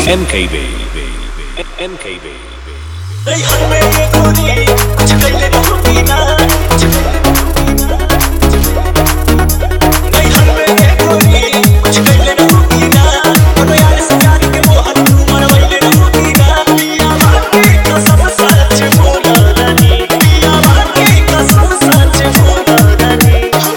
MKB MKB नहीं हर में ये गोरी कुछ कर ले रहूंगी ना कुछ कर ले रहूंगी ना नहीं हर में ये गोरी कुछ कर ले रहूंगी ना और यार से यार के वो हर तू मरवई ले रहूंगी ना पिया बाकी कसम सच बोला रानी पिया बाकी कसम सच बोला रानी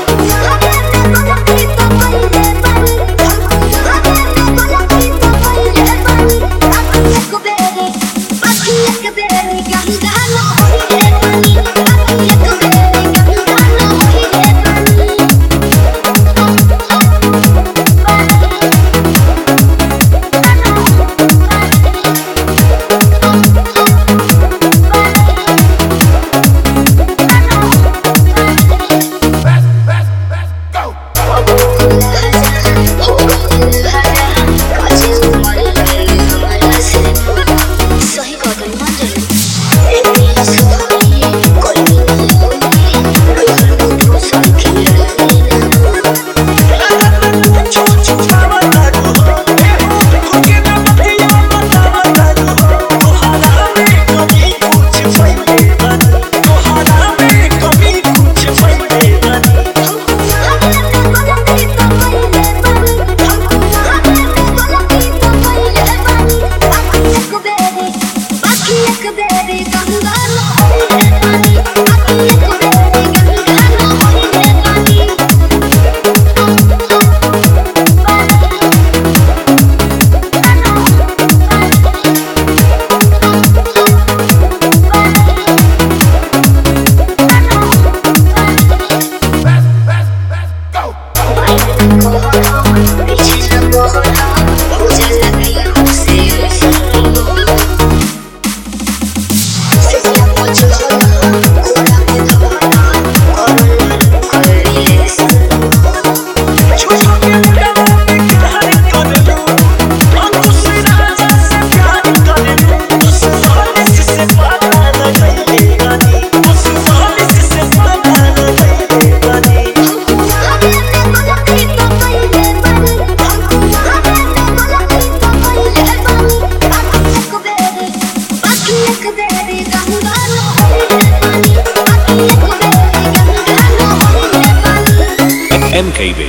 MKB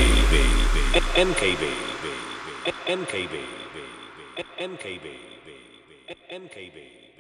MKB MKB MKB MKB